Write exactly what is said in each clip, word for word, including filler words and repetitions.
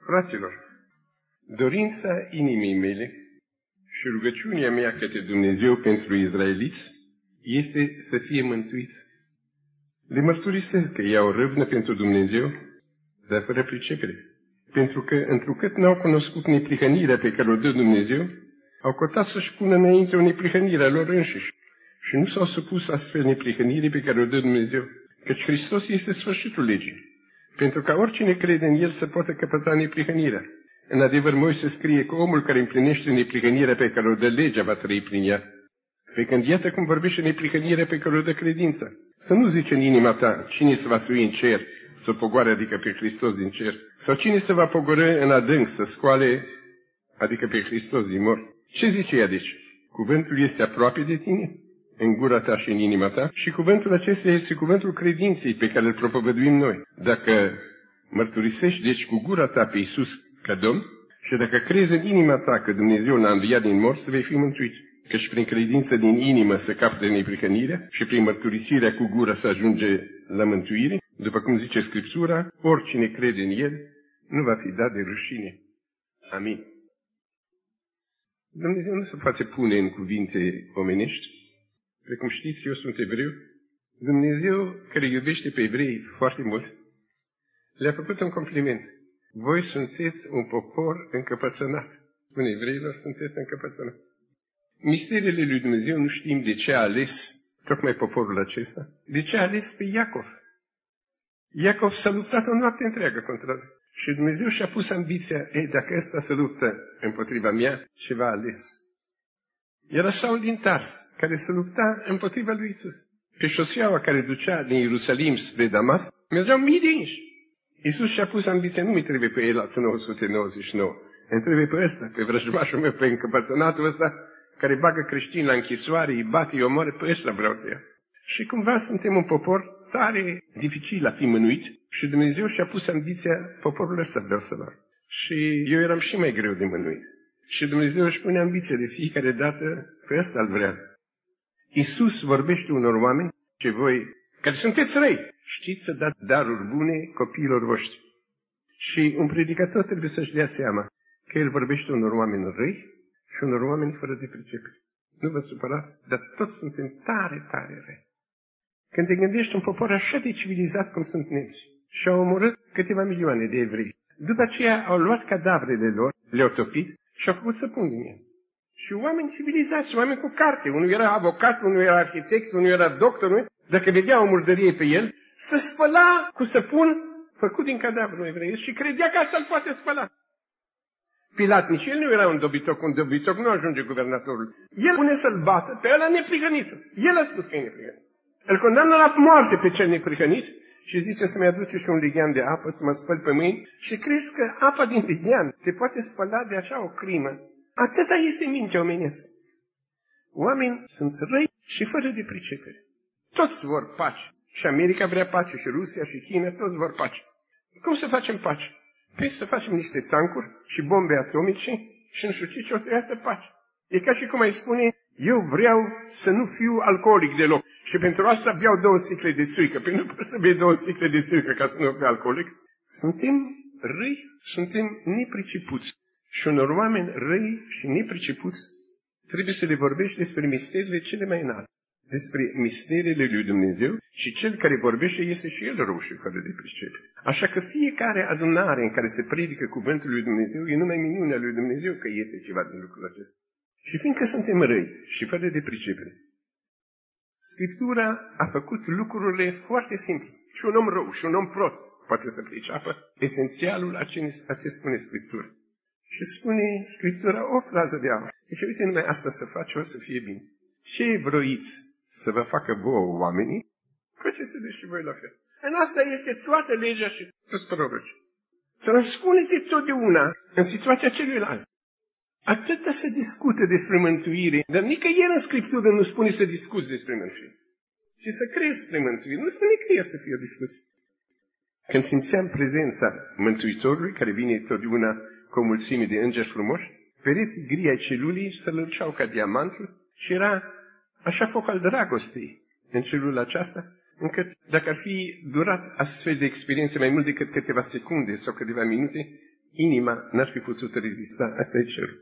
Fraților, dorința inimii mele și rugăciunea mea către Dumnezeu pentru izraeliți este să fie mântuiți. Le mărturisesc că ei au râvnă pentru Dumnezeu, dar fără pricepere. Pentru că, întrucât n-au cunoscut neprihănirea pe care o dă Dumnezeu, au căutat să-și pună înainte o neprihănire a lor înșiși și nu s-au supus astfel neprihănirii pe care o dă Dumnezeu, căci Hristos este sfârșitul legii, pentru ca oricine crede în El să poată căpăta neprihănirea. În adevăr, Moise scrie că omul care împlinește neprihănirea pe care o dă legea va trăi prin ea. Pe când iată cum vorbește neprihănirea pe care o dă credința. Să nu zice în inima ta cine se va sui în cer, să pogoare, adică pe Hristos din cer, sau cine se va pogorî în adânc să scoale, adică pe Hristos din mor. Ce zice ea deci? Cuvântul este aproape de tine, în gura ta și în inima ta, și cuvântul acesta este cuvântul credinței pe care îl propovăduim noi. Dacă mărturisești deci cu gura ta pe Iisus ca Domn și dacă crezi în inima ta că Dumnezeu l-a înviat din morți, vei fi mântuit. Căci prin credință din inimă se capătă neprihănirea și prin mărturisirea cu gura se ajunge la mântuire, după cum zice Scriptura, oricine crede în El nu va fi dat de rușine. Amin. Dumnezeu nu se poate pune în cuvinte omenești. Precum știți, eu sunt evreu. Dumnezeu, care iubește pe evrei foarte mult, le-a făcut un compliment. Voi sunteți un popor încăpățânat. Spune evreilor, sunteți încăpățânat. Misteriile lui Dumnezeu nu știm de ce a ales tocmai poporul acesta. De ce a ales pe Iacov? Iacov s-a luptat o noapte întreagă contra lui. Și Dumnezeu și-a pus ambiția, ei, dacă ăsta se luptă împotriva mea, ce va ales? Era Saul din Tars, care se lupta împotriva lui Iisus. Pe șoseaua care ducea din Ierusalim spre Damas, mergeau mii de inși. Iisus și-a pus ambiția, nu mi trebuie pe el alți nouă sute nouăzeci și nouă. Îmi trebuie pe ăsta, pe vrăjmașul meu, pe încăpățânatul ăsta, care bagă creștini la închisoare, îi bate, îi omoară, pe ăsta vreau să iau. Și cumva suntem un popor tare dificil a fi mânuit și Dumnezeu și-a pus ambiția, poporul ăsta vreau să luau. Și eu eram și mai greu de mânuit. Și Dumnezeu își pune ambiția de fiecare dată, pe ăsta îl vrea. Iisus vorbește unor oameni, ce voi, care sunteți răi, știți să dați daruri bune copiilor voștri. Și un predicator trebuie să-și dea seama că el vorbește unor oameni răi și unor oameni fără de pricepere. Nu vă supărați, dar toți suntem tare, tare răi. Când te gândești un popor așa de civilizat cum sunt nemții și au omorât câteva milioane de evrei, după aceea au luat cadavrele lor, le-au topit și au făcut săpun din ele. Și oameni civilizați, oameni cu carte, unul era avocat, unul era arhitect, unul era doctor, nu? Dacă vedea o murdărie pe el, se spăla cu săpun făcut din cadavrul evreiesc și credea că asta îl poate spăla. Pilat, nici el nu era un dobitoc, un dobitoc nu ajunge guvernatorul. El pune să-l bată pe ăla neprihănit. El a spus că e neprihănit. Îl condamnă la moarte pe cel neprihănit și zice să-mi aduce și un lighean de apă să mă spăl pe mâini și crezi că apa din lighean te poate spăla de așa o crimă. Atâta este mintea omenească. Oamenii sunt răi și fără de pricepere. Toți vor pace. Și America vrea pace, și Rusia, și China, toți vor pace. Cum să facem pace? Păi să facem niște tancuri și bombe atomice și nu știu ce, ce o să iasă pace. E ca și cum ai spune, eu vreau să nu fiu alcoolic deloc și pentru asta beau două sticle de țuică. Păi nu poți să bei două sticle de țuică ca să nu fii alcoolic. Suntem răi, suntem nepricepuți. Și unor oameni răi și nepricepuți trebuie să le vorbești despre misterile cele mai înalte. Despre misterile lui Dumnezeu și cel care vorbește este și el rău și fără de pricepere. Așa că fiecare adunare în care se predică cuvântul lui Dumnezeu e numai minunea lui Dumnezeu că este ceva din lucrul acesta. Și fiindcă suntem răi și fără de pricepere, Scriptura a făcut lucrurile foarte simple. Și un om rău și un om prost poate să priceapă esențialul a ce spune Scriptura. Și spune Scriptura o frază de aur. Deci uite numai asta să faci, o să fie bine. Ce vroiți să vă facă vouă oamenii, faceți-le și voi la fel. În asta este toată legea și toți prorocii. Să răspundeți totdeauna în situația celuilalt. Atâta se discută despre mântuire, dar nicăieri în Scriptură nu spune să discuți despre mântuire. Și să crezi spre mântuire. Nu spune că ea să fie o discuție. Când simțeam prezența Mântuitorului, care vine totdeauna cu o mulțime de îngeri frumoși, pereții gri ai celulii se lărgeau ca diamantul și era așa foc al dragostei în celula aceasta, încât dacă ar fi durat astfel de experiențe mai mult decât câteva secunde sau câteva minute, inima n-ar fi putut rezista. Asta e cerul.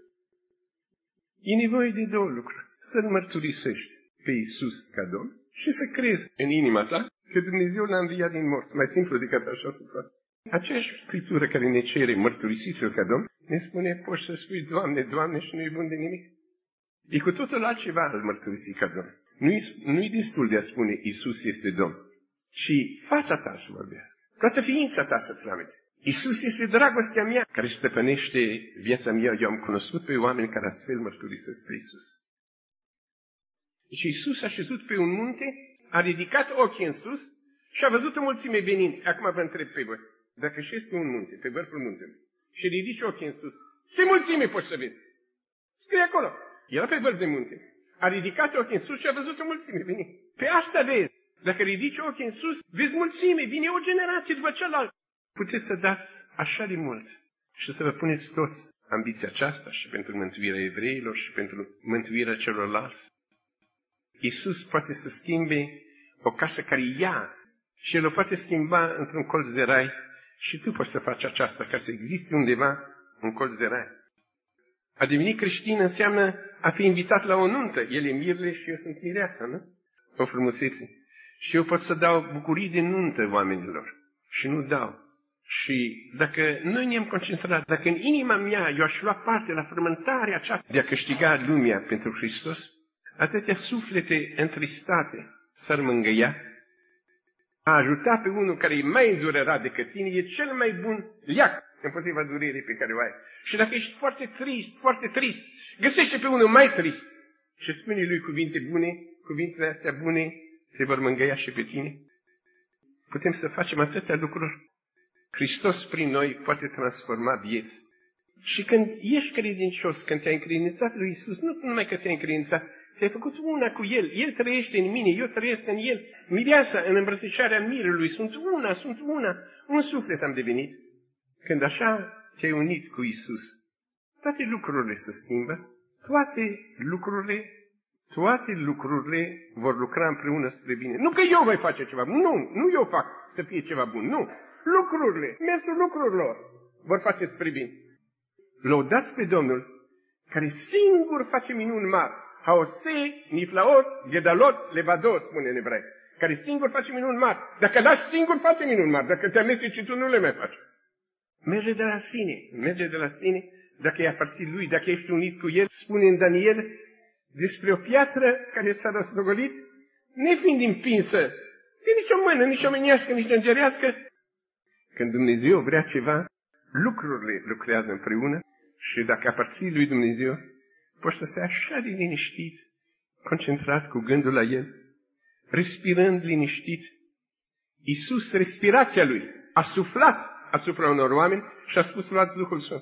E nevoie de două lucruri. Să-L mărturisești pe Iisus ca Domn și să crezi în inima ta că Dumnezeu l-a înviat din morți. Mai simplu decât așa se poate. Aceeași Scriptură care ne cere mărturisiți-L ca Domn, ne spune, poți să spui, Doamne, Doamne, și nu-i bun de nimic. E cu totul altceva al mărturisi ca Domn. Nu-i, nu-i destul de a spune, Iisus este Domn, ci fața ta să vorbească. Toată ființa ta să flamete. Iisus este dragostea mea care stăpânește viața mea. Eu am cunoscut pe oameni care astfel mărturisesc pe Iisus. Deci Iisus a șezut pe un munte, a ridicat ochii în sus și a văzut o mulțime venind. Acum vă întreb pe voi, dacă șezi pe un munte, pe vârful muntelui, și ridici ochii în sus, ce mulțime poți să vezi? Scrie acolo. Era pe vârf de munte. A ridicat ochii în sus și a văzut o mulțime venind. Pe asta vezi. Dacă ridici ochii în sus, vezi mulțime, vine o generație după cealaltă. Puteți să dați așa de mult și să vă puneți toți ambiția aceasta și pentru mântuirea evreilor și pentru mântuirea celorlalți. Iisus poate să schimbe o casă care ia și El o poate schimba într-un colț de rai și tu poți să faci aceasta ca să existe undeva un colț de rai. A deveni creștin înseamnă a fi invitat la o nuntă. El e mirele și eu sunt mireasa, nu? O frumusețe. Și eu pot să dau bucurii de nuntă oamenilor. Și nu dau. Și dacă noi ne-am concentrat, dacă în inima mea eu aș lua parte la frământarea aceasta de a câștiga lumea pentru Hristos, atâtea suflete întristate s-ar mângâia. A ajuta pe unul care e mai îndurerat decât tine e cel mai bun leac împotriva durerii pe care o ai. Și dacă ești foarte trist, foarte trist, găsește pe unul mai trist și spune lui cuvinte bune, cuvintele astea bune te vor mângâia și pe tine. Putem să facem atâtea lucruri. Hristos prin noi poate transforma vieți. Și când ești credincios, când te-ai încredințat lui Iisus, nu numai că te-ai încredințat, te-ai făcut una cu El. El trăiește în mine, eu trăiesc în El. Mireasa în îmbrățișarea mirului, sunt una, sunt una. Un suflet am devenit. Când așa te-ai unit cu Iisus, toate lucrurile se schimbă, toate lucrurile, toate lucrurile vor lucra împreună spre bine. Nu că eu voi face ceva bun, nu, nu eu fac să fie ceva bun, nu. Lucrurile, mersul lucrurilor vor face spre bine. Lăudați pe Domnul, care singur face minuni mari. Haose, niflaot, gedalot, levados, spune în evrei. Care singur face minuni mari. Dacă lași singur, face minuni mari. Dacă te amesteci și tu, nu le mai faci. Merge de la sine, merge de la sine. Dacă e aparțin lui, dacă ești unit cu el, spune în Daniel despre o piatră care s-a răstogolit, nefiind împinsă de nici o mână, nici omenească, nici îngerească. Când Dumnezeu vrea ceva, lucrurile lucrează împreună și dacă aparții lui Dumnezeu, poți să stai așa de liniștit, concentrat cu gândul la El, respirând liniștit. Iisus, respirația Lui, a suflat asupra unor oameni și a spus, luați Duhul Sfânt.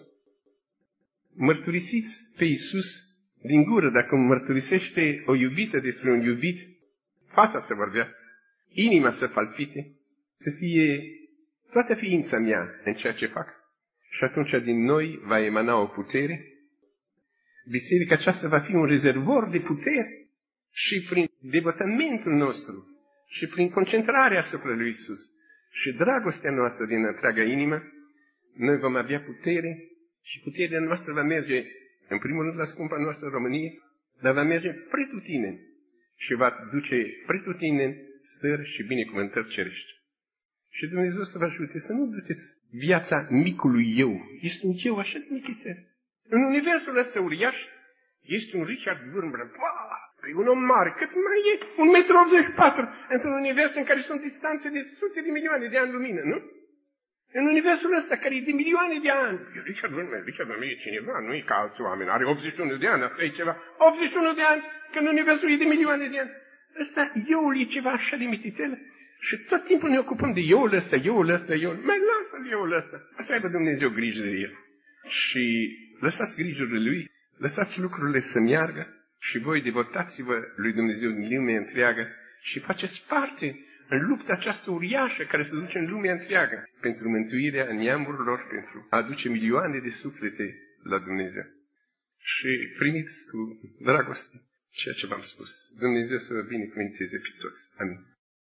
Mărturisiți pe Iisus din gură. Dacă mărturisește o iubită despre un iubit, fața să vorbească, inima să palpite, să fie toată ființa mea în ceea ce fac. Și atunci din noi va emana o putere. Biserica aceasta va fi un rezervor de putere și prin devotamentul nostru și prin concentrarea asupra lui Iisus și dragostea noastră din întreaga inimă, noi vom avea putere și puterea noastră va merge, în primul rând, la scumpa noastră Românie, dar va merge pretutindeni și va duce pretutindeni stări și binecuvântări cerești. Și Dumnezeu să vă ajute să nu duceți viața micului eu. Este un eu așa de michitel. În universul ăsta uriaș este un Richard Wurmbrand. E un om mare. Cât mai e? un metru optzeci și patru. Într-un univers în care sunt distanțe de sute de milioane de ani lumină, nu? În universul ăsta care e de milioane de ani. Richard Wurmbrand, Richard Wurmbrand e cineva, nu e ca alți oameni. Are optzeci și unu de ani, asta e ceva. optzeci și unu de ani, când universul e de milioane de ani. Ăsta, euul e ceva așa de mititel. Și tot timpul ne ocupăm de euul ăsta, euul ăsta, euul. Mai lasă-l euul ăsta. Să aibă Dumnezeu grijă de el. Și lăsați grijurile lui, lăsați lucrurile să meargă și voi devotați-vă lui Dumnezeu din lumea întreagă și faceți parte în lupta aceasta uriașă care se duce în lumea întreagă pentru mântuirea neamurilor, pentru a aduce milioane de suflete la Dumnezeu. Și primiți cu dragoste ceea ce v-am spus. Dumnezeu să vă binecuvânteze pe toți. Amin.